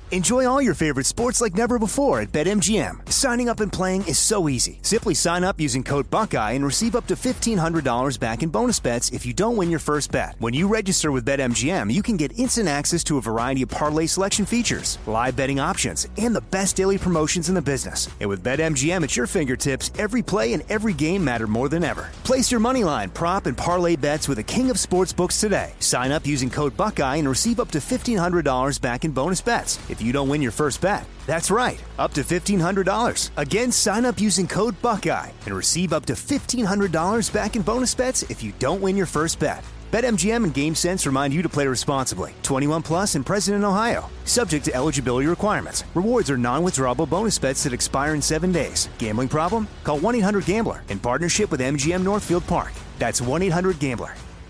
Enjoy all your favorite sports like never before at BetMGM. Signing up and playing is so easy. Simply sign up using code Buckeye and receive up to $1,500 back in bonus bets if you don't win your first bet. When you register with BetMGM, you can get instant access to a variety of parlay selection features, live betting options, and the best daily promotions in the business. And with BetMGM at your fingertips, every play and every game matter more than ever. Place your moneyline, prop, and parlay bets with the king of sportsbooks today. Sign up using code Buckeye and receive up to $1,500 back in bonus bets if you don't win your first bet. That's right, up to $1,500. Again, sign up using code Buckeye and receive up to $1,500 back in bonus bets if you don't win your first bet. BetMGM and GameSense remind you to play responsibly. 21 plus and present in Ohio. Subject to eligibility requirements. Rewards are non-withdrawable bonus bets that expire in 7 days. Gambling problem? Call 1-800-GAMBLER in partnership with MGM Northfield Park. That's 1-800-GAMBLER.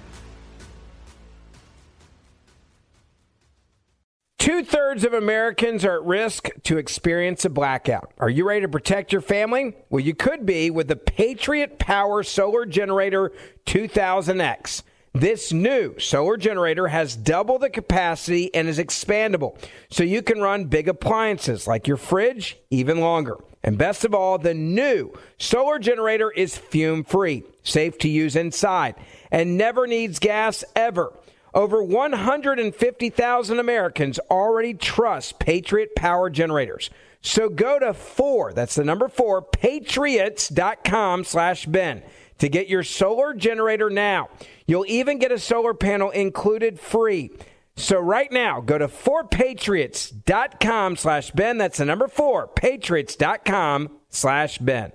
2/3 of Americans are at risk to experience a blackout. Are you ready to protect your family? Well, you could be with the Patriot Power Solar Generator 2000X. This new solar generator has double the capacity and is expandable, so you can run big appliances like your fridge even longer. And best of all, the new solar generator is fume-free, safe to use inside, and never needs gas ever. Over 150,000 Americans already trust Patriot Power Generators. So go to that's the number 4, patriots.com/Ben to get your solar generator now. You'll even get a solar panel included free. So right now, go to 4patriots.com/Ben. That's the number 4, patriots.com/Ben.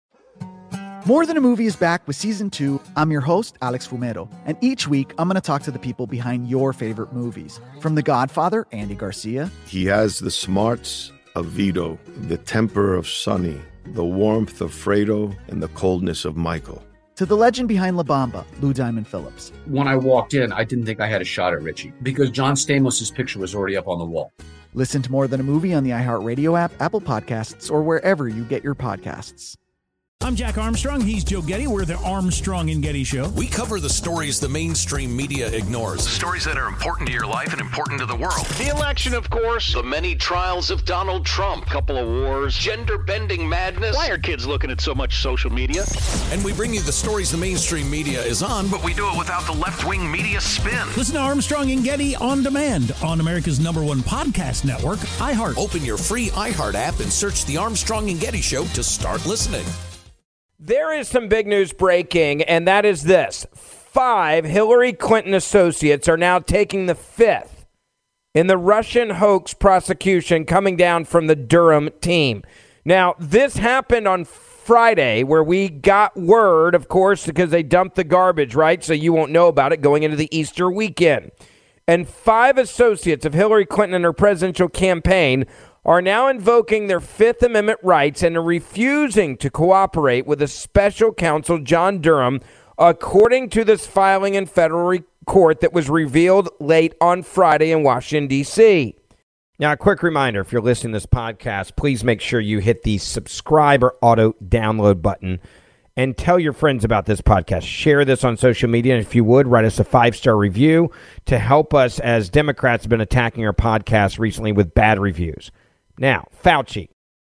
More Than a Movie is back with Season 2. I'm your host, Alex Fumero, and each week I'm going to talk to the people behind your favorite movies. From The Godfather, Andy Garcia. He has the smarts of Vito, the temper of Sonny, the warmth of Fredo, and the coldness of Michael. To the legend behind La Bamba, Lou Diamond Phillips. When I walked in, I didn't think I had a shot at Richie because John Stamos' picture was already up on the wall. Listen to More Than a Movie on the iHeartRadio app, Apple Podcasts, or wherever you get your podcasts. I'm Jack Armstrong. He's Joe Getty. We're the Armstrong and Getty Show. We cover the stories the mainstream media ignores. The stories that are important to your life and important to the world. The election, of course. The many trials of Donald Trump. Couple of wars. Gender-bending madness. Why are kids looking at so much social media? And we bring you the stories the mainstream media is on, but we do it without the left-wing media spin. Listen to Armstrong and Getty on demand on America's #1 podcast network, iHeart. Open your free iHeart app and search the Armstrong and Getty Show to start listening. There is some big news breaking, and that is this. 5 Hillary Clinton associates are now taking the 5th in the Russian hoax prosecution coming down from the Durham team. Now, this happened on Friday where we got word, of course, because they dumped the garbage, right? So you won't know about it going into the Easter weekend. And 5 associates of Hillary Clinton and her presidential campaign are now invoking their Fifth Amendment rights and are refusing to cooperate with the special counsel, John Durham, according to this filing in federal court that was revealed late on Friday in Washington, D.C. Now, a quick reminder, if you're listening to this podcast, please make sure you hit the subscribe or auto-download button and tell your friends about this podcast. Share this on social media, and if you would, write us a 5-star review to help us, as Democrats have been attacking our podcast recently with bad reviews. Now, Fauci.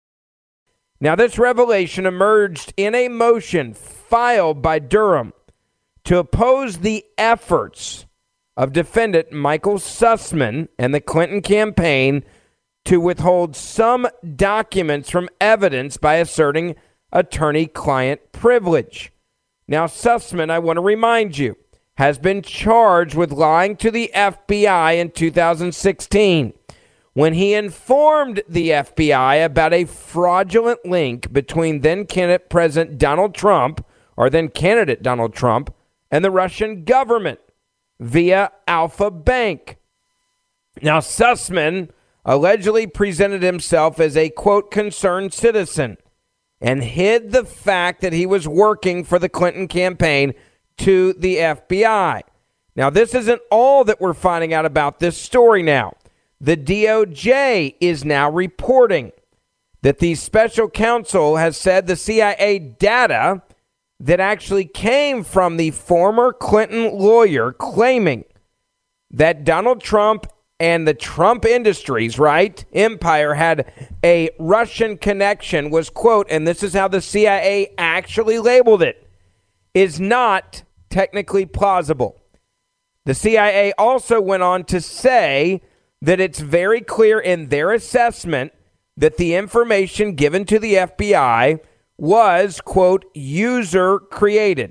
Now, this revelation emerged in a motion filed by Durham to oppose the efforts of defendant Michael Sussman and the Clinton campaign to withhold some documents from evidence by asserting attorney-client privilege. Now, Sussman, I want to remind you, has been charged with lying to the FBI in 2016. When he informed the FBI about a fraudulent link between then-candidate President Donald Trump, or then-candidate Donald Trump, and the Russian government via Alpha Bank. Now, Sussman allegedly presented himself as a, quote, concerned citizen and hid the fact that he was working for the Clinton campaign to the FBI. Now, this isn't all that we're finding out about this story now. The DOJ is now reporting that the special counsel has said the CIA data that actually came from the former Clinton lawyer claiming that Donald Trump and the Trump Industries, right, empire had a Russian connection was, quote, and this is how the CIA actually labeled it, is not technically plausible. The CIA also went on to say that it's very clear in their assessment that the information given to the FBI was, quote, user created.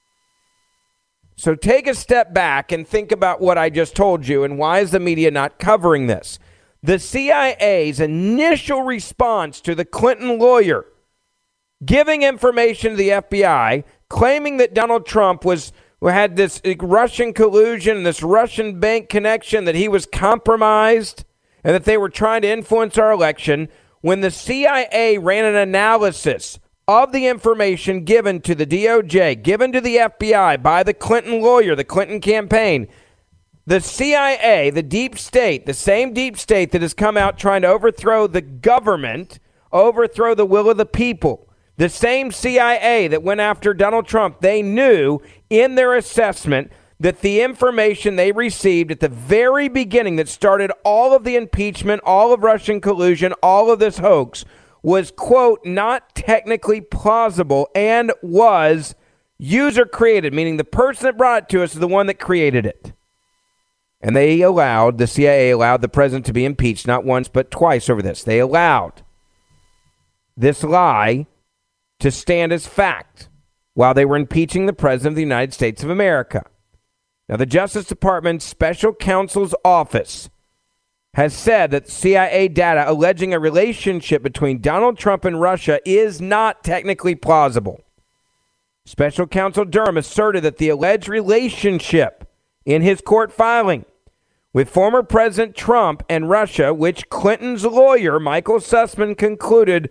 So take a step back and think about what I just told you and why is the media not covering this? The CIA's initial response to the Clinton lawyer giving information to the FBI, claiming that Donald Trump had this Russian collusion, this Russian bank connection, that he was compromised and that they were trying to influence our election. When the CIA ran an analysis of the information given to the DOJ, given to the FBI by the Clinton lawyer, the Clinton campaign, the CIA, the deep state, the same deep state that has come out trying to overthrow the government, overthrow the will of the people, the same CIA that went after Donald Trump, they knew in their assessment that the information they received at the very beginning that started all of the impeachment, all of Russian collusion, all of this hoax was, quote, not technically plausible and was user created, meaning the person that brought it to us is the one that created it. And the CIA allowed the president to be impeached not once but twice over this. They allowed this lie to stand as fact while they were impeaching the president of the United States of America. Now, the Justice Department's Special Counsel's Office has said that CIA data alleging a relationship between Donald Trump and Russia is not technically plausible. Special Counsel Durham asserted that the alleged relationship in his court filing with former President Trump and Russia, which Clinton's lawyer, Michael Sussman, concluded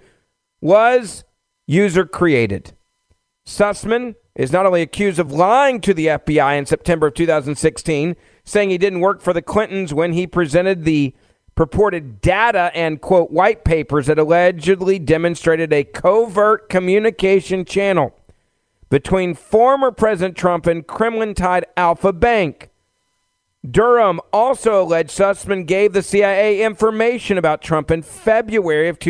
was user-created. Sussman is not only accused of lying to the FBI in September of 2016, saying he didn't work for the Clintons when he presented the purported data and, quote, white papers that allegedly demonstrated a covert communication channel between former President Trump and Kremlin-tied Alpha Bank. Durham also alleged Sussman gave the CIA information about Trump in February of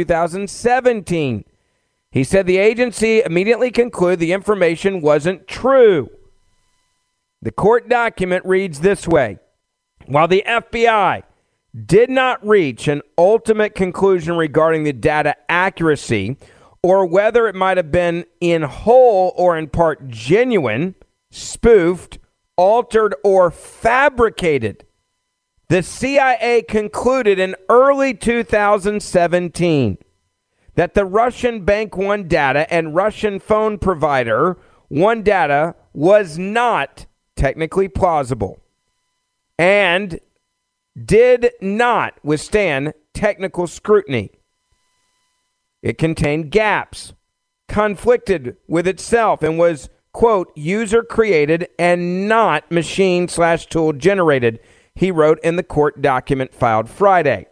2017. He said the agency immediately concluded the information wasn't true. The court document reads this way. While the FBI did not reach an ultimate conclusion regarding the data accuracy or whether it might have been in whole or in part genuine, spoofed, altered, or fabricated, the CIA concluded in early 2017 that the Russian Bank One Data and Russian phone provider One Data was not technically plausible and did not withstand technical scrutiny. It contained gaps, conflicted with itself, and was, quote, user-created and not machine/tool generated, he wrote in the court document filed Friday.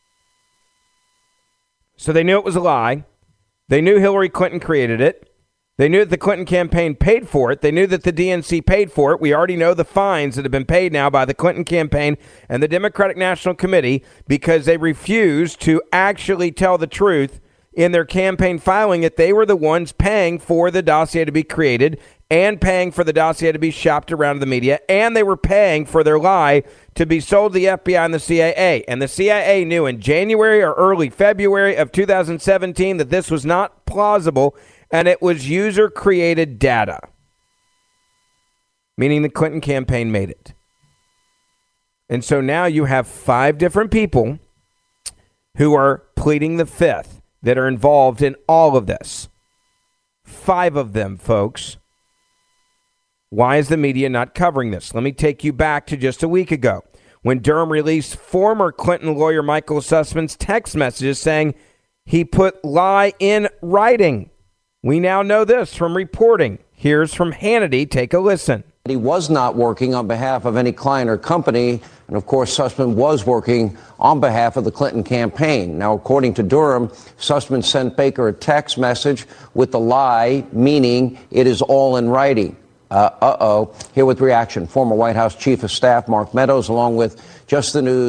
So they knew it was a lie. They knew Hillary Clinton created it. They knew that the Clinton campaign paid for it. They knew that the DNC paid for it. We already know the fines that have been paid now by the Clinton campaign and the Democratic National Committee because they refused to actually tell the truth in their campaign filing that they were the ones paying for the dossier to be created and paying for the dossier to be shopped around to the media, and they were paying for their lie to be sold to the FBI and the CIA. And the CIA knew in January or early February of 2017 that this was not plausible, and it was user-created data, meaning the Clinton campaign made it. And so now you have 5 different people who are pleading the fifth that are involved in all of this. 5 of them, folks. Why is the media not covering this? Let me take you back to just a week ago when Durham released former Clinton lawyer Michael Sussman's text messages saying he put lie in writing. We now know this from reporting. Here's from Hannity. Take a listen. He was not working on behalf of any client or company. And of course, Sussman was working on behalf of the Clinton campaign. Now, according to Durham, Sussman sent Baker a text message with the lie, meaning it is all in writing. Here with reaction, former White House Chief of Staff Mark Meadows, along with Just the News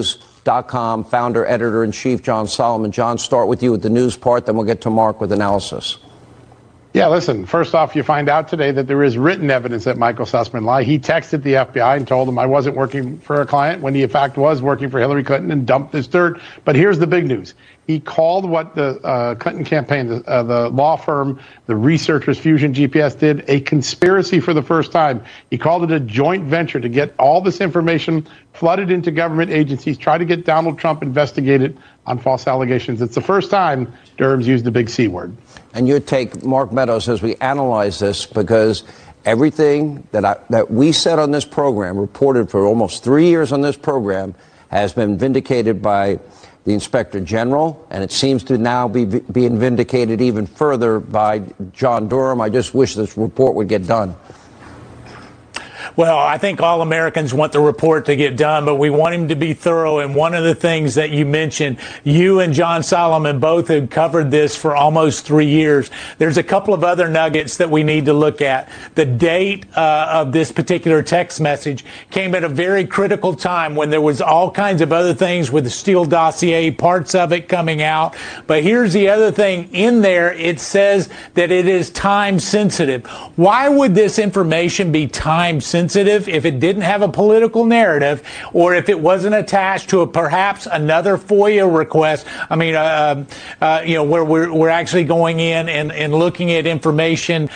AmericaNewsNetwork.com founder, editor-in-chief John Solomon. John, start with you with the news part, then we'll get to Mark with analysis. Yeah, listen, first off, you find out today that there is written evidence that Michael Sussman lied. He texted the FBI and told them I wasn't working for a client when he, in fact, was working for Hillary Clinton and dumped this dirt. But here's the big news. He called what the Clinton campaign, the law firm, the researchers, Fusion GPS, did a conspiracy for the first time. He called it a joint venture to get all this information flooded into government agencies, try to get Donald Trump investigated on false allegations. It's the first time Durham's used the big C word. And your take, Mark Meadows, as we analyze this, because everything that we said on this program, reported for almost 3 years on this program, has been vindicated by the Inspector General, and it seems to now be being vindicated even further by John Durham. I just wish this report would get done. Well, I think all Americans want the report to get done, but we want him to be thorough. And one of the things that you mentioned, you and John Solomon both have covered this for almost 3 years. There's a couple of other nuggets that we need to look at. The date of this particular text message came at a very critical time when there was all kinds of other things with the Steele dossier, parts of it coming out. But here's the other thing in there. It says that it is time sensitive. Why would this information be time sensitive if it didn't have a political narrative, or if it wasn't attached to perhaps another FOIA request? I mean, where we're actually going in and looking at information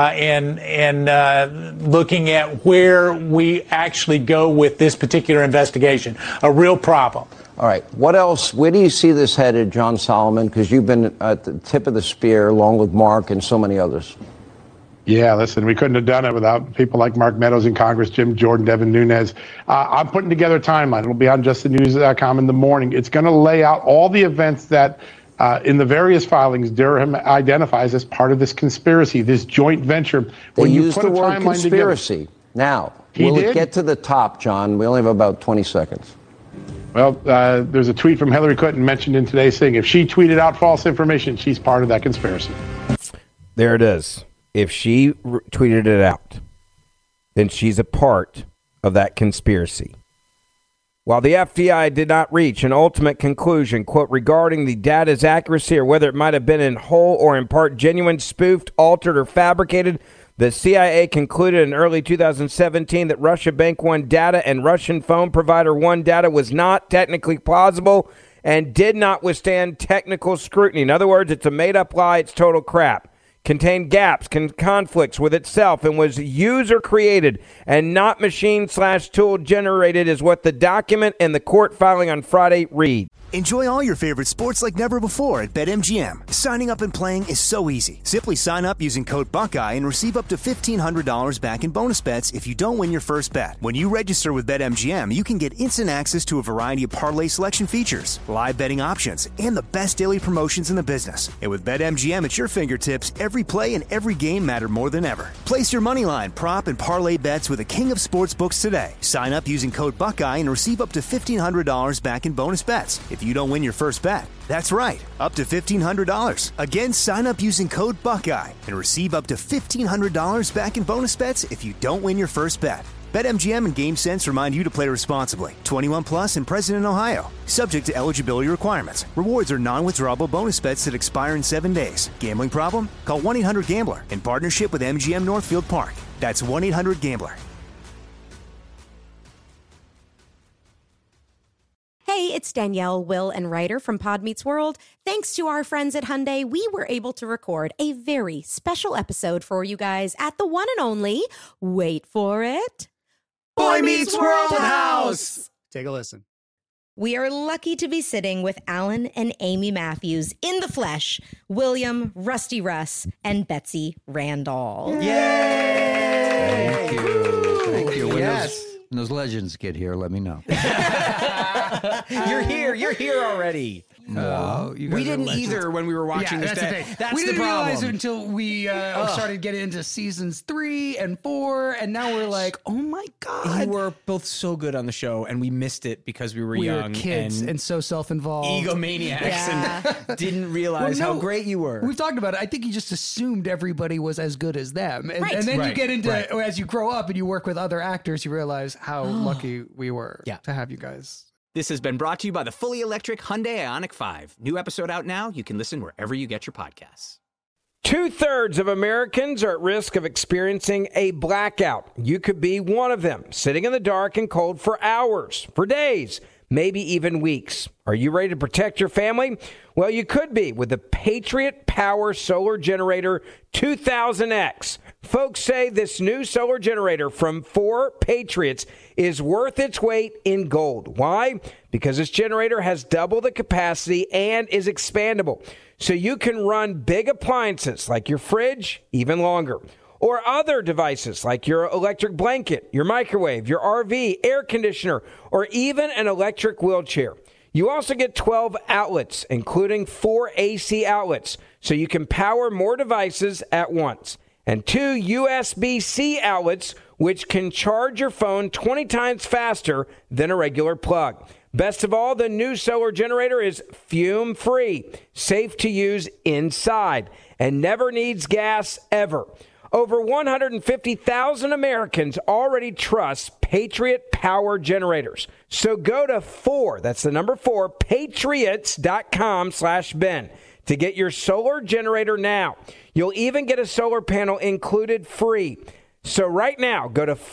and looking at where we actually go with this particular investigation. A real problem. All right. What else? Where do you see this headed, John Solomon? Because you've been at the tip of the spear along with Mark and so many others. Yeah, listen, we couldn't have done it without people like Mark Meadows in Congress, Jim Jordan, Devin Nunes. I'm putting together a timeline. It'll be on justthenews.com in the morning. It's going to lay out all the events that in the various filings Durham identifies as part of this conspiracy, this joint venture. When you put the word conspiracy. Together, now, will it get to the top, John? We only have about 20 seconds. Well, there's a tweet from Hillary Clinton mentioned in today's thing. If she tweeted out false information, she's part of that conspiracy. There it is. If she tweeted it out, then she's a part of that conspiracy. While the FBI did not reach an ultimate conclusion, quote, regarding the data's accuracy or whether it might have been in whole or in part genuine, spoofed, altered, or fabricated, the CIA concluded in early 2017 that Russia Bank One data and Russian phone provider One data was not technically plausible and did not withstand technical scrutiny. In other words, it's a made-up lie. It's total crap. Contained gaps, conflicts with itself, and was user-created and not machine/tool generated is what the document and the court filing on Friday read. Enjoy all your favorite sports like never before at BetMGM. Signing up and playing is so easy. Simply sign up using code Buckeye and receive up to $1,500 back in bonus bets if you don't win your first bet. When you register with BetMGM, you can get instant access to a variety of parlay selection features, live betting options, and the best daily promotions in the business. And with BetMGM at your fingertips, every play and every game matter more than ever. Place your moneyline, prop, and parlay bets with the king of sportsbooks today. Sign up using code Buckeye and receive up to $1,500 back in bonus bets if you don't win your first bet. That's right, up to $1,500. Again, sign up using code Buckeye and receive up to $1,500 back in bonus bets if you don't win your first bet. BetMGM and GameSense remind you to play responsibly. 21 plus and present in Ohio. Subject to eligibility requirements. Rewards are non-withdrawable bonus bets that expire in 7 days. Gambling problem? Call 1-800-GAMBLER in partnership with MGM Northfield Park. That's 1-800-GAMBLER. Hey, it's Danielle, Will, and Ryder from Pod Meets World. Thanks to our friends at Hyundai, we were able to record a very special episode for you guys at the one and only, wait for it, Boy Meets World House! Take a listen. We are lucky to be sitting with Alan and Amy Matthews in the flesh, William, Rusty Russ, and Betsy Randall. Yay! Thank you. Thank you. Yes. When those legends get here, let me know. You're here already. We didn't either when we were watching this. That's we didn't realize it until we started getting into seasons 3 and 4, and now we're like, oh my God. You were both so good on the show, and we missed it because we were young. We were kids and so self-involved. Egomaniacs and didn't realize how great you were. We've talked about it. I think you just assumed everybody was as good as them. And then you get into, as you grow up and you work with other actors, you realize how lucky we were to have you guys. This has been brought to you by the fully electric Hyundai Ioniq 5. New episode out now. You can listen wherever you get your podcasts. 2/3 of Americans are at risk of experiencing a blackout. You could be one of them, sitting in the dark and cold for hours, for days, maybe even weeks. Are you ready to protect your family? Well, you could be with the Patriot Power Solar Generator 2000X. Folks say this new solar generator from 4 Patriots is worth its weight in gold. Why? Because this generator has double the capacity and is expandable. So you can run big appliances like your fridge even longer. Or other devices like your electric blanket, your microwave, your RV, air conditioner, or even an electric wheelchair. You also get 12 outlets, including 4 AC outlets, so you can power more devices at once. And 2 USB-C outlets, which can charge your phone 20 times faster than a regular plug. Best of all, the new solar generator is fume-free, safe to use inside, and never needs gas ever. Over 150,000 Americans already trust Patriot Power Generators. So go to 4, that's the number 4, patriots.com/Ben to get your solar generator now. You'll even get a solar panel included free. So right now, go to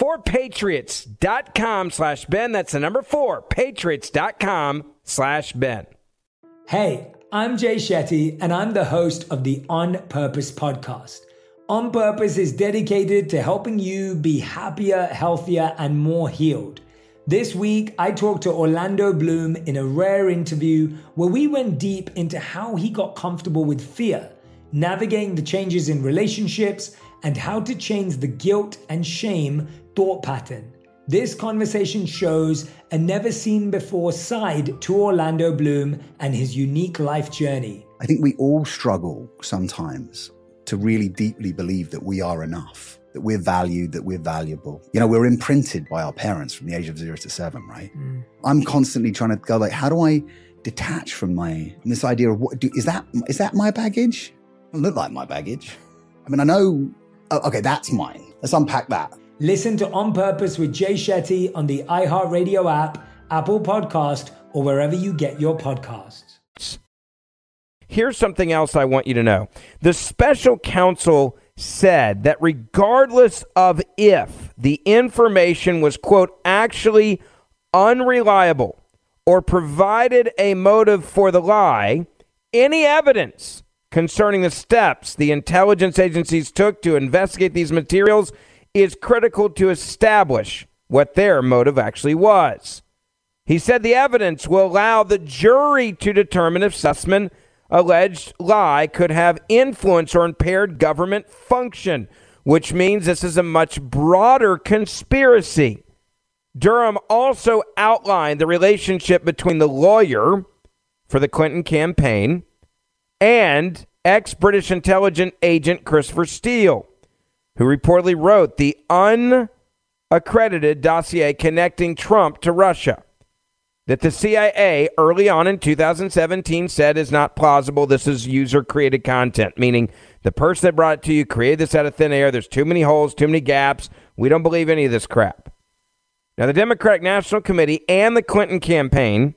4patriots.com/Ben. That's the number 4, patriots.com/Ben. Hey, I'm Jay Shetty, and I'm the host of the On Purpose podcast. On Purpose is dedicated to helping you be happier, healthier, and more healed. This week, I talked to Orlando Bloom in a rare interview where we went deep into how he got comfortable with fear, navigating the changes in relationships, and how to change the guilt and shame thought pattern. This conversation shows a never-seen-before side to Orlando Bloom and his unique life journey. I think we all struggle sometimes to really deeply believe that we are enough, that we're valued, that we're valuable. You know, we're imprinted by our parents from the age of 0 to 7, right? I'm constantly trying to go like, how do I detach from this idea of is that my baggage? It doesn't look like my baggage. I mean, I know, okay, that's mine. Let's unpack that. Listen to On Purpose with Jay Shetty on the iHeartRadio app, Apple Podcast, or wherever you get your podcasts. Here's something else I want you to know. The special counsel said that regardless of if the information was, quote, actually unreliable or provided a motive for the lie, any evidence concerning the steps the intelligence agencies took to investigate these materials is critical to establish what their motive actually was. He said the evidence will allow the jury to determine if Sussman's alleged lie could have influenced or impaired government function, which means this is a much broader conspiracy. Durham also outlined the relationship between the lawyer for the Clinton campaign and ex-British intelligence agent Christopher Steele, who reportedly wrote the unaccredited dossier connecting Trump to Russia, that the CIA early on in 2017 said is not plausible. This is user-created content, meaning the person that brought it to you created this out of thin air. There's too many holes, too many gaps. We don't believe any of this crap. Now, the Democratic National Committee and the Clinton campaign,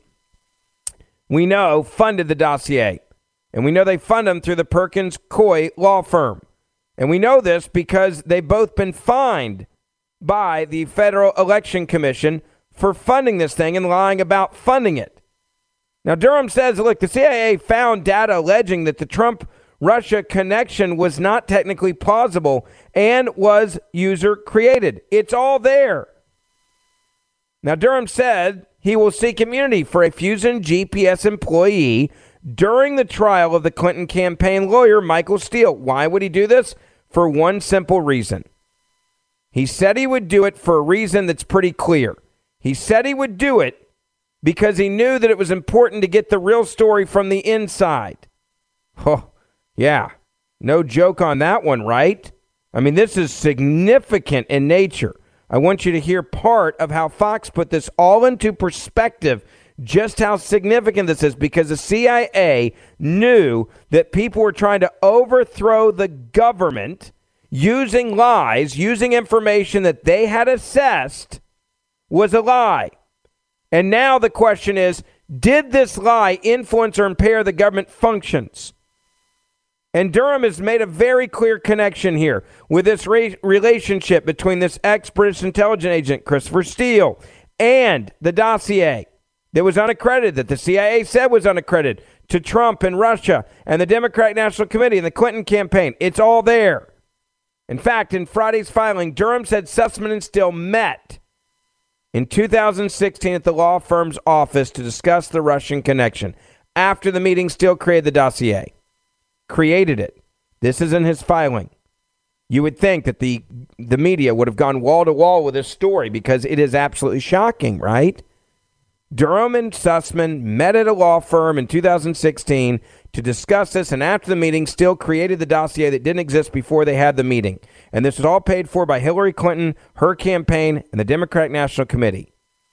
we know, funded the dossier. And we know they fund them through the Perkins Coie law firm. And we know this because they've both been fined by the Federal Election Commission for funding this thing and lying about funding it. Now, Durham says, look, the CIA found data alleging that the Trump-Russia connection was not technically plausible and was user-created. It's all there. Now, Durham said he will seek immunity for a Fusion GPS employee during the trial of the Clinton campaign lawyer, Michael Steele. Why would he do this? For one simple reason. He said he would do it for a reason that's pretty clear. He said he would do it because he knew that it was important to get the real story from the inside. Oh, yeah. No joke on that one, right? I mean, this is significant in nature. I want you to hear part of how Fox put this all into perspective, just how significant this is, because the CIA knew that people were trying to overthrow the government using lies, using information that they had assessed was a lie. And now the question is, did this lie influence or impair the government functions? And Durham has made a very clear connection here with this relationship between this ex-British intelligence agent, Christopher Steele, and the dossier that was unaccredited, that the CIA said was unaccredited, to Trump and Russia and the Democratic National Committee and the Clinton campaign. It's all there. In fact, in Friday's filing, Durham said Sussman and Steele met in 2016 at the law firm's office to discuss the Russian connection. After the meeting, Steele created the dossier. Created it. This is in his filing. You would think that the media would have gone wall to wall with this story because it is absolutely shocking, right? Durham and Sussman met at a law firm in 2016 to discuss this, and after the meeting, Steele created the dossier that didn't exist before they had the meeting. And this was all paid for by Hillary Clinton, her campaign, and the Democratic National Committee.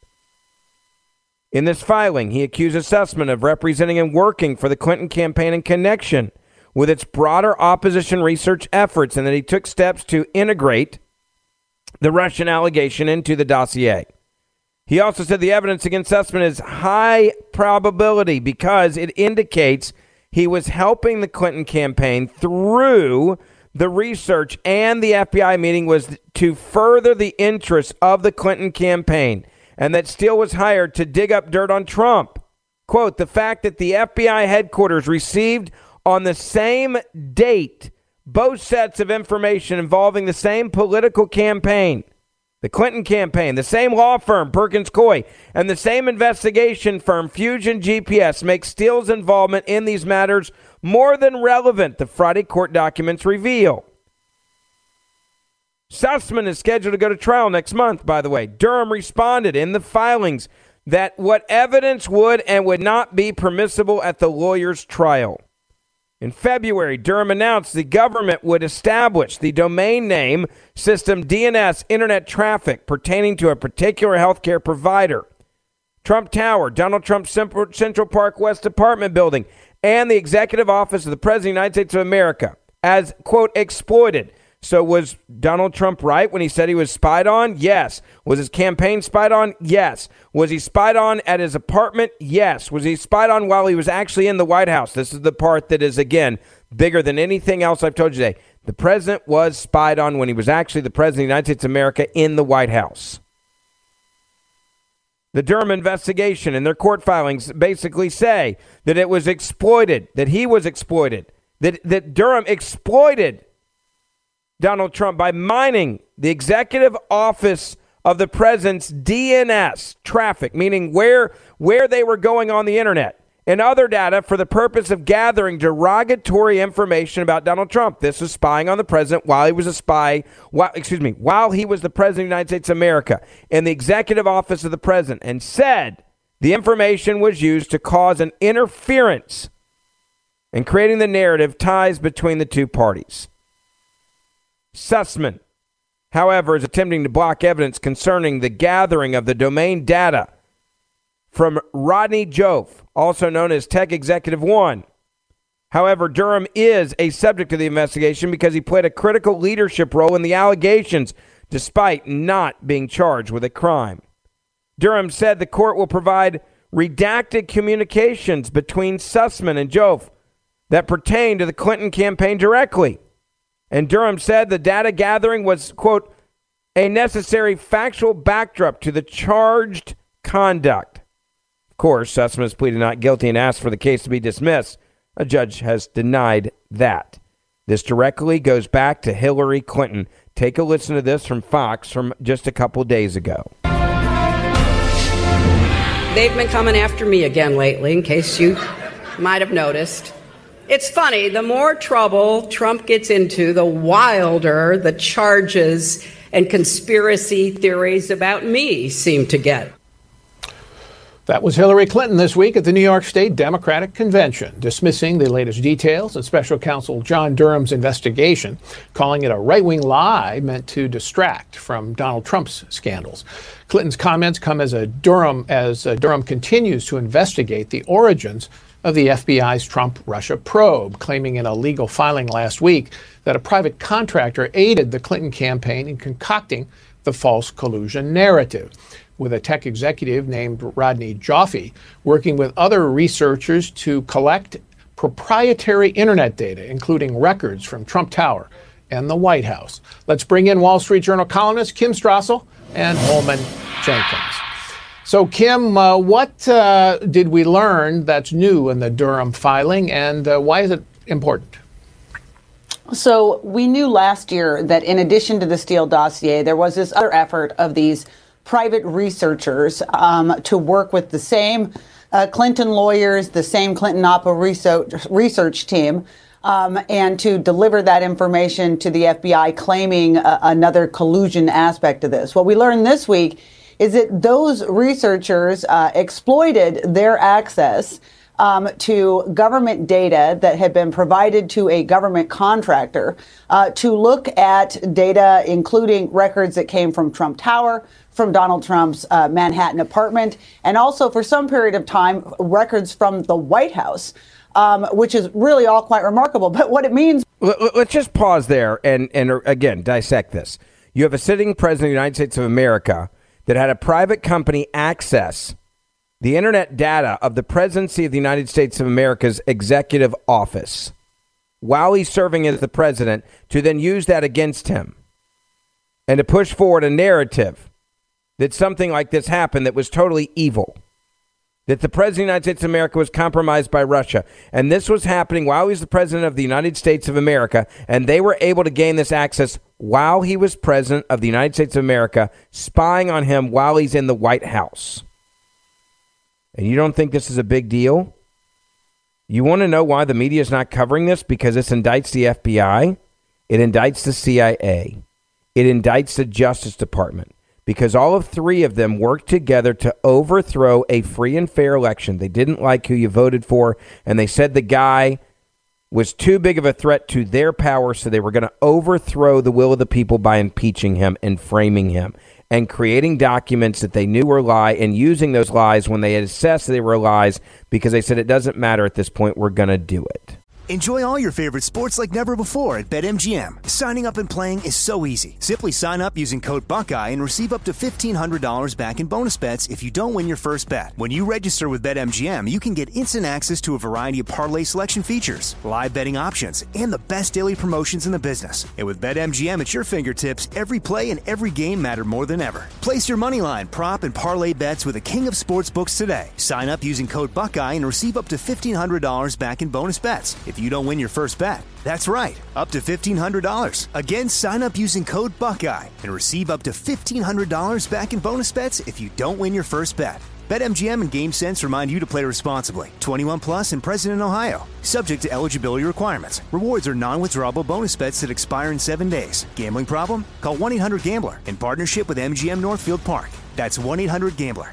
In this filing, he accuses Sussman of representing and working for the Clinton campaign in connection with its broader opposition research efforts, and that he took steps to integrate the Russian allegation into the dossier. He also said the evidence against Sussman is high probability because it indicates he was helping the Clinton campaign through the research, and the FBI meeting was to further the interests of the Clinton campaign, and that Steele was hired to dig up dirt on Trump. Quote, the fact that the FBI headquarters received on the same date both sets of information involving the same political campaign, the Clinton campaign, the same law firm, Perkins Coie, and the same investigation firm, Fusion GPS, makes Steele's involvement in these matters more than relevant, the Friday court documents reveal. Sussman is scheduled to go to trial next month, by the way. Durham responded in the filings that what evidence would and would not be permissible at the lawyer's trial. In February, Durham announced the government would establish the domain name system DNS internet traffic pertaining to a particular healthcare provider. Trump Tower, Donald Trump's Central Park West apartment building, and the executive office of the President of the United States of America as, quote, exploited. So was Donald Trump right when he said he was spied on? Yes. Was his campaign spied on? Yes. Was he spied on at his apartment? Yes. Was he spied on while he was actually in the White House? This is the part that is, again, bigger than anything else I've told you today. The president was spied on when he was actually the president of the United States of America in the White House. The Durham investigation and their court filings basically say that it was exploited, that he was exploited, that Durham exploited Donald Trump by mining the executive office of the president's DNS traffic, meaning where they were going on the internet, and other data for the purpose of gathering derogatory information about Donald Trump. This was spying on the president while he was while he was the president of the United States of America in the executive office of the president, and said the information was used to cause an interference in creating the narrative ties between the two parties. Sussman, however, is attempting to block evidence concerning the gathering of the domain data from Rodney Jove, also known as Tech Executive One. However, Durham is a subject of the investigation because he played a critical leadership role in the allegations, despite not being charged with a crime. Durham said the court will provide redacted communications between Sussman and Jove that pertain to the Clinton campaign directly. And Durham said the data gathering was, quote, a necessary factual backdrop to the charged conduct. Of course, Sussman has pleaded not guilty and asked for the case to be dismissed. A judge has denied that. This directly goes back to Hillary Clinton. Take a listen to this from Fox from just a couple days ago. They've been coming after me again lately, in case you might have noticed. It's funny, the more trouble Trump gets into, the wilder the charges and conspiracy theories about me seem to get. That was Hillary Clinton this week at the New York State Democratic Convention, dismissing the latest details in Special Counsel John Durham's investigation, calling it a right-wing lie meant to distract from Donald Trump's scandals. Clinton's comments come as Durham continues to investigate the origins of the FBI's Trump-Russia probe, claiming in a legal filing last week that a private contractor aided the Clinton campaign in concocting the false collusion narrative. with a tech executive named Rodney Joffe, working with other researchers to collect proprietary internet data, including records from Trump Tower and the White House. Let's bring in Wall Street Journal columnist Kim Strassel and Holman Jenkins. So, Kim, what did we learn that's new in the Durham filing, and why is it important? So we knew last year that in addition to the Steele dossier, there was this other effort of these private researchers to work with the same Clinton lawyers, the same Clinton Oppo research team, and to deliver that information to the FBI, claiming another collusion aspect of this. What we learned this week is that those researchers exploited their access to government data that had been provided to a government contractor to look at data, including records that came from Trump Tower, from Donald Trump's Manhattan apartment, and also for some period of time, records from the White House, which is really all quite remarkable. But what it means... Let's just pause there and again, dissect this. You have a sitting president of the United States of America that had a private company access the internet data of the presidency of the United States of America's executive office while he's serving as the president, to then use that against him and to push forward a narrative that something like this happened that was totally evil, that the president of the United States of America was compromised by Russia. And this was happening while he was the president of the United States of America, and they were able to gain this access while he was president of the United States of America, spying on him while he's in the White House. And you don't think this is a big deal? You want to know why the media is not covering this? Because this indicts the FBI. It indicts the CIA. It indicts the Justice Department. Because all of three of them worked together to overthrow a free and fair election. They didn't like who you voted for, and they said the guy was too big of a threat to their power, so they were going to overthrow the will of the people by impeaching him and framing him and creating documents that they knew were a lie and using those lies when they had assessed they were lies, because they said it doesn't matter at this point, we're going to do it. Enjoy all your favorite sports like never before at BetMGM. Signing up and playing is so easy. Simply sign up using code Buckeye and receive up to $1,500 back in bonus bets if you don't win your first bet. When you register with BetMGM, you can get instant access to a variety of parlay selection features, live betting options, and the best daily promotions in the business. And with BetMGM at your fingertips, every play and every game matter more than ever. Place your moneyline, prop, and parlay bets with the king of sportsbooks today. Sign up using code Buckeye and receive up to $1,500 back in bonus bets if you don't win your first bet. That's right, up to $1,500. Again, sign up using code Buckeye and receive up to $1,500 back in bonus bets if you don't win your first bet. BetMGM and GameSense remind you to play responsibly. 21 plus and present in Ohio. Subject to eligibility requirements. Rewards are non-withdrawable bonus bets that expire in 7 days. Gambling problem? Call 1-800-GAMBLER in partnership with MGM Northfield Park. That's 1-800-GAMBLER.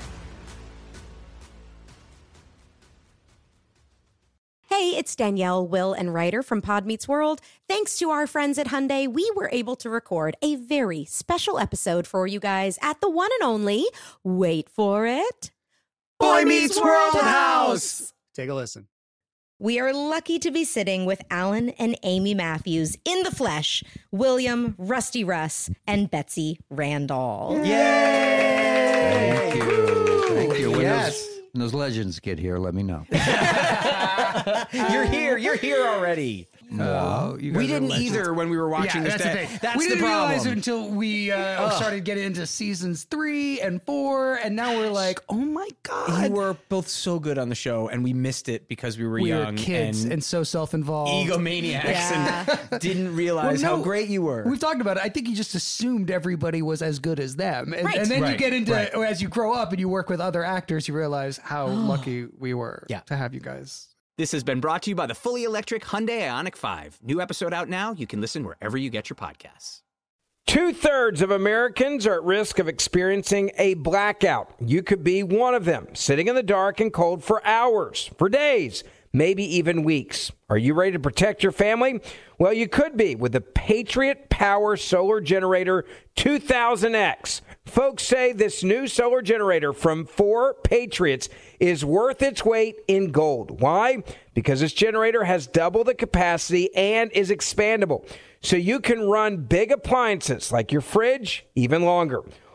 Hey, it's Danielle, Will, and Ryder from Pod Meets World. Thanks to our friends at Hyundai, we were able to record a very special episode for you guys at the one and only, wait for it, Boy Meets World House. Take a listen. We are lucky to be sitting with Alan and Amy Matthews in the flesh, William, Rusty Russ, and Betsy Randall. Yay! Thank you. Thank you. Yes. When those legends get here, let me know. You're here already. We didn't either when we were watching this. That's we the didn't realize it problem. until we started getting into seasons 3 and 4, and now we're like, oh my God. You were both so good on the show, and we missed it because we were young. We were kids and so self-involved. Egomaniacs and didn't realize how great you were. We've talked about it. I think you just assumed everybody was as good as them. And, Right. and then you Right, get into, right. as you grow up and you work with other actors, you realize how lucky we were to have you guys. This has been brought to you by the fully electric Hyundai Ioniq 5. New episode out now. You can listen wherever you get your podcasts. 2/3 of Americans are at risk of experiencing a blackout. You could be one of them, sitting in the dark and cold for hours, for days, maybe even weeks. Are you ready to protect your family? Well, you could be with the Patriot Power Solar Generator 2000X. Folks say this new solar generator from 4 Patriots is worth its weight in gold. Why? Because this generator has double the capacity and is expandable. So you can run big appliances like your fridge even longer.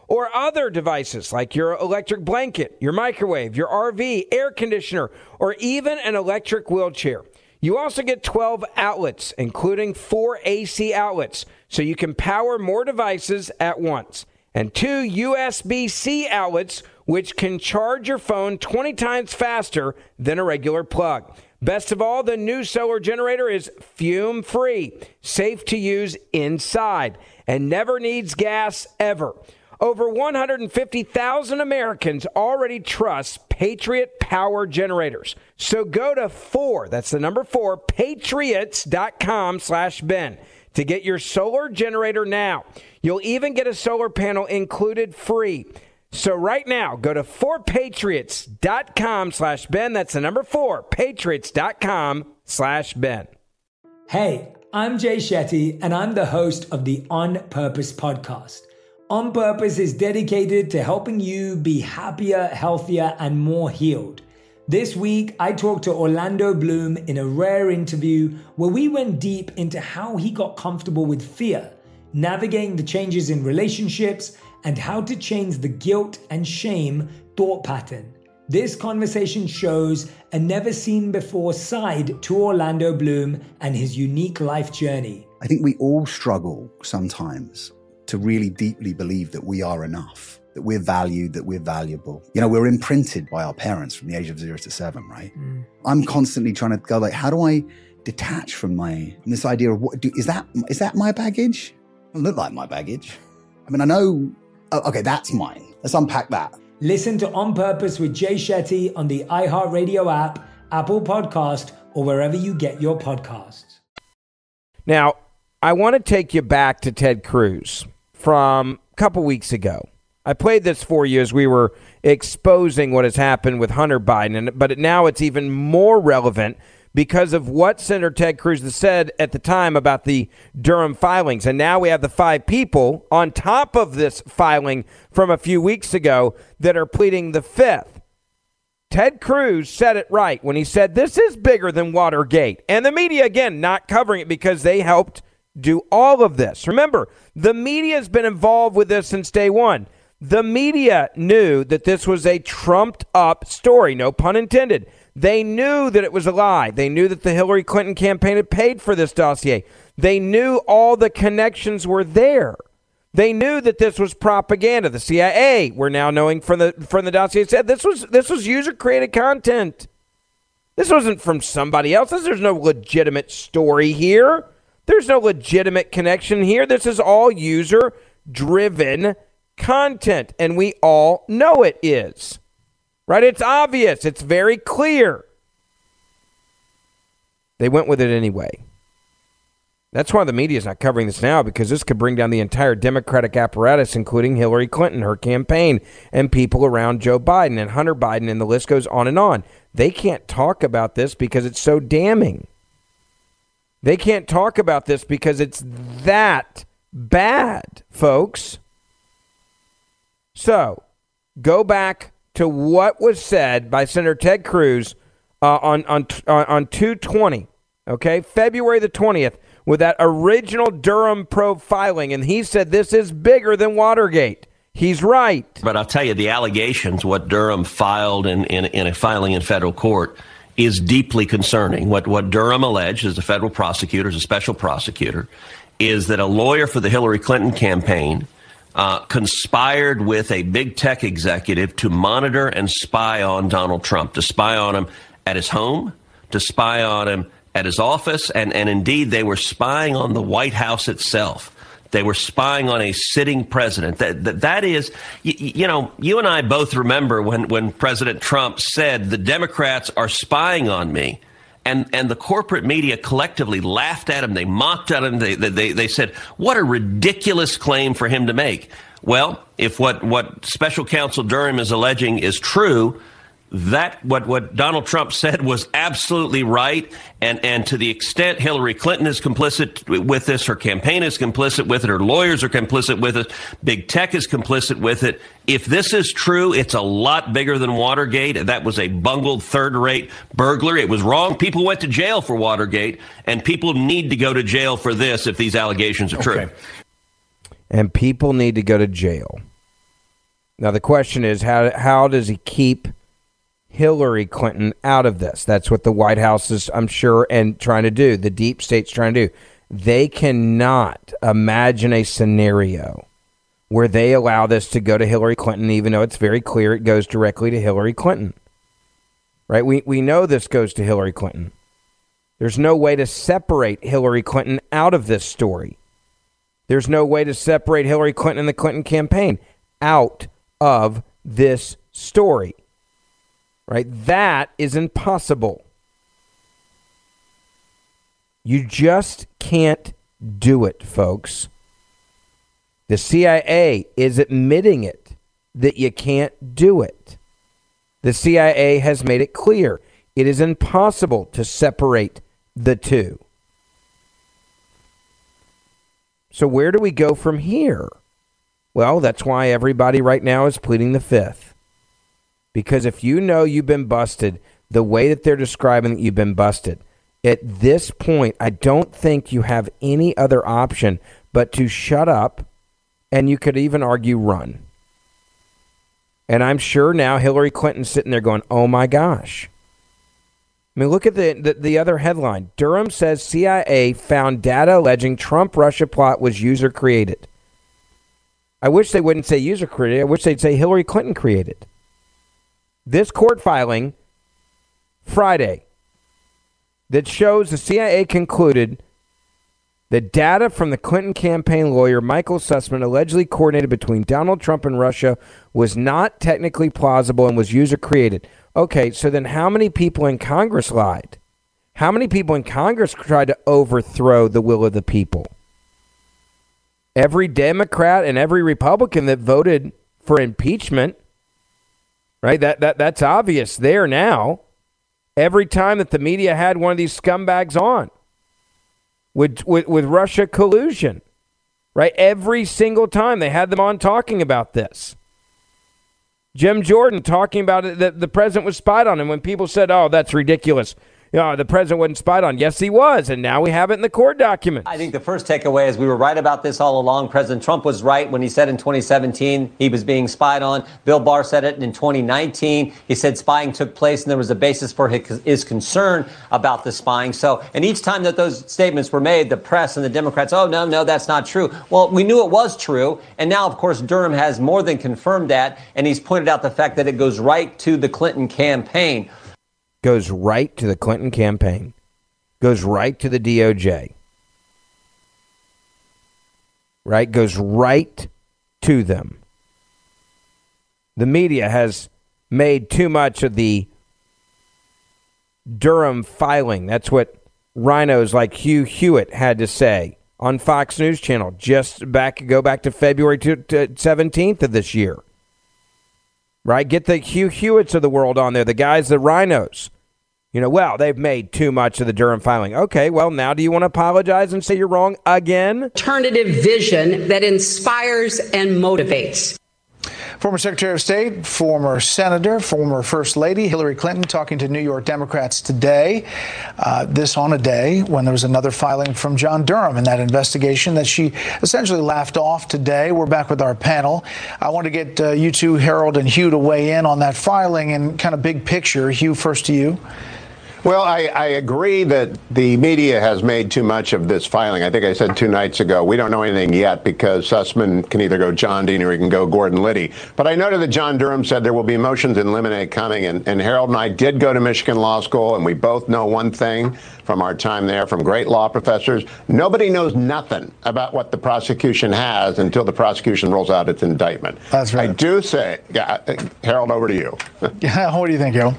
or other devices like your electric blanket, your microwave, your RV, air conditioner, or even an electric wheelchair. You also get 12 outlets, including 4 AC outlets, so you can power more devices at once, and 2 USB-C outlets, which can charge your phone 20 times faster than a regular plug. Best of all, the new solar generator is fume-free, safe to use inside, and never needs gas ever. Over 150,000 Americans already trust Patriot Power Generators. So go to 4, that's the number 4, patriots.com/Ben to get your solar generator now. You'll even get a solar panel included free. So right now, go to 4patriots.com/Ben. That's the number 4, patriots.com/Ben. Hey, I'm Jay Shetty, and I'm the host of the On Purpose podcast. On Purpose is dedicated to helping you be happier, healthier, and more healed. This week, I talked to Orlando Bloom in a rare interview where we went deep into how he got comfortable with fear, navigating the changes in relationships, and how to change the guilt and shame thought pattern. This conversation shows a never-seen-before side to Orlando Bloom and his unique life journey. I think we all struggle sometimes to really deeply believe that we are enough, that we're valued, that we're valuable. You know, we're imprinted by our parents from the age of 0 to 7, right? I'm constantly trying to go like, how do I detach from this idea of is that my baggage? It doesn't look like my baggage. I mean, I know, okay, that's mine. Let's unpack that. Listen to On Purpose with Jay Shetty on the iHeartRadio app, Apple Podcast, or wherever you get your podcasts. Now, I want to take you back to Ted Cruz from a couple weeks ago. I played this for you as we were exposing what has happened with Hunter Biden, but now it's even more relevant because of what Senator Ted Cruz said at the time about the Durham filings. And now we have the 5 people on top of this filing from a few weeks ago that are pleading the 5th. Ted Cruz said it right when he said this is bigger than Watergate. And the media, again, not covering it because they helped do all of this. Remember, the media has been involved with this since day one. The media knew that this was a trumped up story, no pun intended. They knew that it was a lie. They knew that the Hillary Clinton campaign had paid for this dossier. They knew all the connections were there. They knew that this was propaganda. The CIA, we're now knowing from the dossier, said this was user-created content. This wasn't from somebody else. There's no legitimate story here. There's no legitimate connection here. This is all user-driven content, and we all know it is. Right? It's obvious. It's very clear. They went with it anyway. That's why the media is not covering this now, because this could bring down the entire Democratic apparatus, including Hillary Clinton, her campaign, and people around Joe Biden and Hunter Biden, and the list goes on and on. They can't talk about this because it's so damning. They can't talk about this because it's that bad, folks. So, go back to what was said by Senator Ted Cruz on 2/20, okay, February the 20th, with that original Durham probe filing, and he said this is bigger than Watergate. He's right. But I'll tell you, the allegations, what Durham filed in a filing in federal court, is deeply concerning. What Durham alleged as a federal prosecutor, as a special prosecutor, is that a lawyer for the Hillary Clinton campaign conspired with a big tech executive to monitor and spy on Donald Trump, to spy on him at his home, to spy on him at his office, and indeed they were spying on the White House itself. They were spying on a sitting president. That is, you know, you and I both remember when President Trump said the Democrats are spying on me, and the corporate media collectively laughed at him. They mocked at him. They said, what a ridiculous claim for him to make. Well, if what Special Counsel Durham is alleging is true, that what Donald Trump said was absolutely right. And to the extent Hillary Clinton is complicit with this, her campaign is complicit with it, her lawyers are complicit with it, big tech is complicit with it. If this is true, it's a lot bigger than Watergate. That was a bungled third-rate burglary. It was wrong. People went to jail for Watergate, and people need to go to jail for this if these allegations are true. And people need to go to jail. Now, the question is, how does he keep Hillary Clinton out of this? That's what the White House is, I'm sure, and trying to do. The deep state's trying to do. They cannot imagine a scenario where they allow this to go to Hillary Clinton, even though it's very clear it goes directly to Hillary Clinton. Right? We know this goes to Hillary Clinton. There's no way to separate Hillary Clinton out of this story. There's no way to separate Hillary Clinton and the Clinton campaign out of this story. Right? That is impossible. You just can't do it, folks. The CIA is admitting it, that you can't do it. The CIA has made it clear it is impossible to separate the two. So where do we go from here? Well, that's why everybody right now is pleading the fifth. Because if you know you've been busted the way that they're describing that you've been busted, at this point, I don't think you have any other option but to shut up, and you could even argue run. And I'm sure now Hillary Clinton's sitting there going, oh my gosh. I mean, look at the other headline. Durham says CIA found data alleging Trump-Russia plot was user-created. I wish they wouldn't say user-created. I wish they'd say Hillary Clinton created. This court filing, Friday, that shows the CIA concluded the data from the Clinton campaign lawyer Michael Sussman allegedly coordinated between Donald Trump and Russia was not technically plausible and was user-created. Okay, so then how many people in Congress lied? How many people in Congress tried to overthrow the will of the people? Every Democrat and every Republican that voted for impeachment, right? That's obvious there now. Every time that the media had one of these scumbags on with Russia collusion, right? Every single time they had them on talking about this. Jim Jordan talking about it, that the president was spied on. And when people said, oh, that's ridiculous, the president wasn't spied on. Yes, he was. And now we have it in the court documents. I think the first takeaway is we were right about this all along. President Trump was right when he said in 2017 he was being spied on. Bill Barr said it in 2019. He said spying took place and there was a basis for his concern about the spying. So, and each time that those statements were made, the press and the Democrats, oh, no, that's not true. Well, we knew it was true. And now, of course, Durham has more than confirmed that. And he's pointed out the fact that it goes right to the Clinton campaign. Goes right to the Clinton campaign, goes right to the DOJ, right? Goes right to them. The media has made too much of the Durham filing. That's what rhinos like Hugh Hewitt had to say on Fox News Channel go back to February 17th of this year. Right? Get the Hugh Hewitts of the world on there, the guys, the rhinos. Well, they've made too much of the Durham filing. Okay, well, now do you want to apologize and say you're wrong again? Alternative vision that inspires and motivates. Former Secretary of State, former Senator, former First Lady Hillary Clinton talking to New York Democrats today. This on a day when there was another filing from John Durham in that investigation that she essentially laughed off today. We're back with our panel. I want to get you two, Harold and Hugh, to weigh in on that filing and kind of big picture. Hugh, first to you. Well, I agree that the media has made too much of this filing. I think I said 2 nights ago, we don't know anything yet because Sussman can either go John Dean or he can go Gordon Liddy. But I noted that John Durham said there will be motions in limine coming. And Harold and I did go to Michigan Law School, and we both know one thing from our time there, from great law professors. Nobody knows nothing about what the prosecution has until the prosecution rolls out its indictment. That's right. I do say, Harold, over to you. Yeah, what do you think, Harold?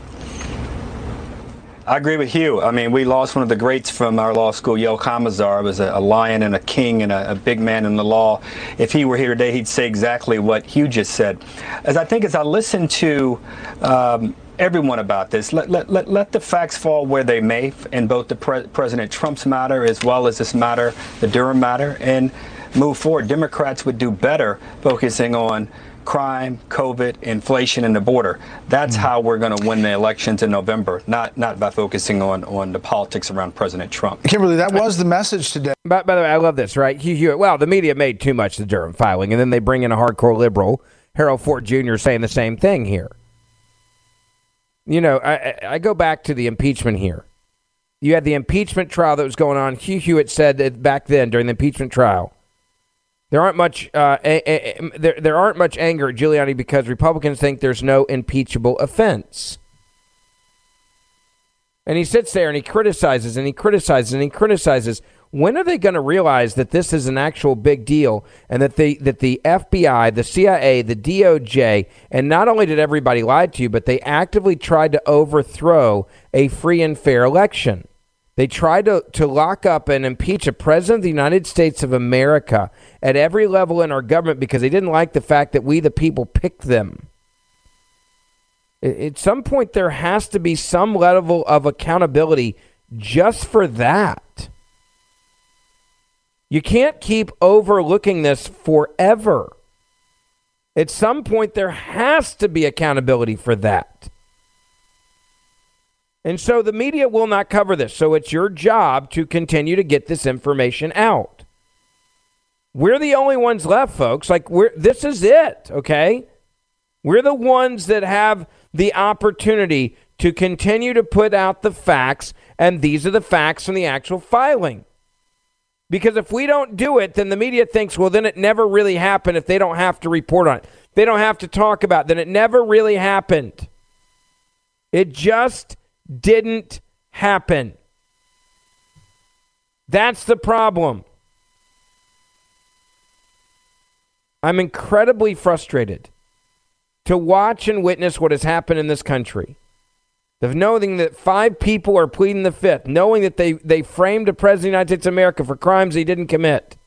I agree with Hugh. I mean, we lost one of the greats from our law school, Yoel Kamazar. Was a lion and a king and a big man in the law. If he were here today, he'd say exactly what Hugh just said. As I listen to everyone about this, let the facts fall where they may in both the President Trump's matter as well as this matter, the Durham matter, and move forward. Democrats would do better focusing on crime, COVID, inflation, and the border. That's how we're going to win the elections in November, not by focusing on the politics around President Trump. Kimberly, that was the message today. By the way, I love this, right? Well, the media made too much of the Durham filing, and then they bring in a hardcore liberal Harold Ford Jr. saying the same thing here. You know, I go back to the impeachment here. You had the impeachment trial that was going on. Hugh Hewitt said that back then during the impeachment trial, there aren't much there aren't much anger at Giuliani because Republicans think there's no impeachable offense. And he sits there and he criticizes and he criticizes and he criticizes. When are they going to realize that this is an actual big deal and that the FBI, the CIA, the DOJ, and not only did everybody lie to you, but they actively tried to overthrow a free and fair election. They tried to lock up and impeach a president of the United States of America at every level in our government because they didn't like the fact that we, the people, picked them. At some point, there has to be some level of accountability just for that. You can't keep overlooking this forever. At some point, there has to be accountability for that. And so the media will not cover this. So it's your job to continue to get this information out. We're the only ones left, folks. Like, this is it, okay? We're the ones that have the opportunity to continue to put out the facts, and these are the facts from the actual filing. Because if we don't do it, then the media thinks, well, then it never really happened if they don't have to report on it. They don't have to talk about it. Then it never really happened. It just didn't happen. That's the problem. I'm incredibly frustrated to watch and witness what has happened in this country. Of knowing that 5 people are pleading the fifth, knowing that they framed a president of the United States of America for crimes he didn't commit,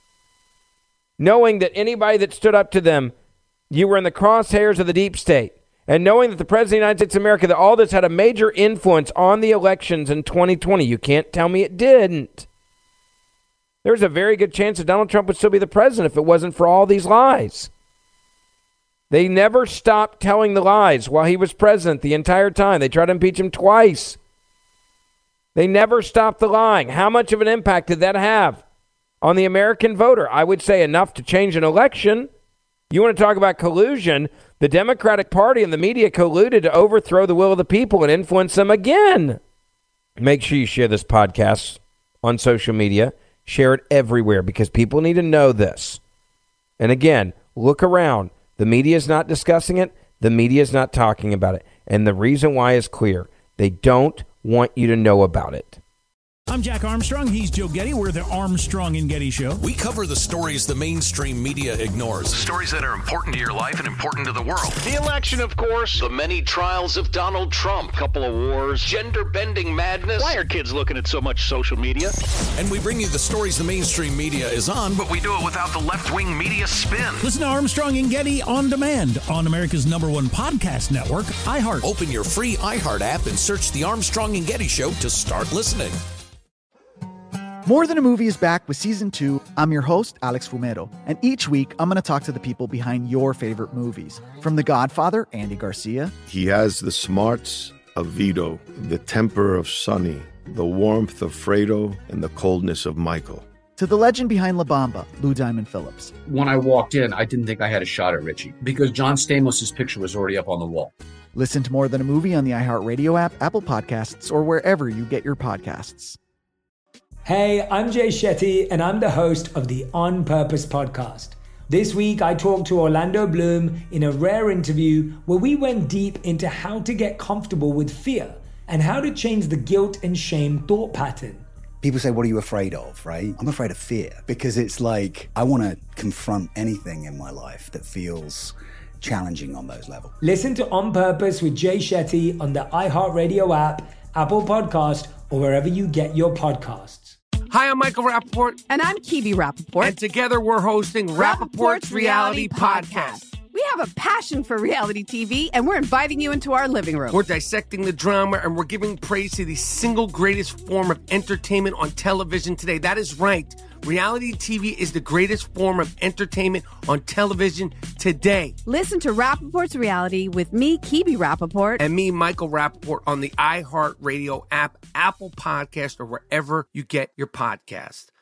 knowing that anybody that stood up to them, you were in the crosshairs of the deep state, and knowing that the president of the United States of America, that all this had a major influence on the elections in 2020. You can't tell me it didn't. There's a very good chance that Donald Trump would still be the president if it wasn't for all these lies. They never stopped telling the lies while he was president the entire time. They tried to impeach him twice. They never stopped the lying. How much of an impact did that have on the American voter? I would say enough to change an election. You want to talk about collusion? The Democratic Party and the media colluded to overthrow the will of the people and influence them again. Make sure you share this podcast on social media. Share it everywhere because people need to know this. And again, look around. The media is not discussing it. The media is not talking about it. And the reason why is clear. They don't want you to know about it. I'm Jack Armstrong. He's Joe Getty. We're the Armstrong and Getty Show. We cover the stories the mainstream media ignores. Stories that are important to your life and important to the world. The election, of course. The many trials of Donald Trump. Couple of wars. Gender-bending madness. Why are kids looking at so much social media? And we bring you the stories the mainstream media is on, but we do it without the left-wing media spin. Listen to Armstrong and Getty on demand on America's #1 podcast network, iHeart. Open your free iHeart app and search the Armstrong and Getty Show to start listening. More Than a Movie is back with Season 2. I'm your host, Alex Fumero, and each week I'm going to talk to the people behind your favorite movies. From The Godfather, Andy Garcia. He has the smarts of Vito, the temper of Sonny, the warmth of Fredo, and the coldness of Michael. To the legend behind La Bamba, Lou Diamond Phillips. When I walked in, I didn't think I had a shot at Richie because John Stamos' picture was already up on the wall. Listen to More Than a Movie on the iHeartRadio app, Apple Podcasts, or wherever you get your podcasts. Hey, I'm Jay Shetty, and I'm the host of the On Purpose podcast. This week, I talked to Orlando Bloom in a rare interview where we went deep into how to get comfortable with fear and how to change the guilt and shame thought pattern. People say, what are you afraid of, right? I'm afraid of fear because it's like I want to confront anything in my life that feels challenging on those levels. Listen to On Purpose with Jay Shetty on the iHeartRadio app, Apple Podcast, or wherever you get your podcasts. Hi, I'm Michael Rappaport. And I'm Kibi Rappaport. And together we're hosting Rappaport's Reality Podcast. We have a passion for reality TV, and we're inviting you into our living room. We're dissecting the drama, and we're giving praise to the single greatest form of entertainment on television today. That is right. Reality TV is the greatest form of entertainment on television today. Listen to Rappaport's Reality with me, Kibi Rappaport. And me, Michael Rappaport, on the iHeartRadio app, Apple Podcast, or wherever you get your podcast.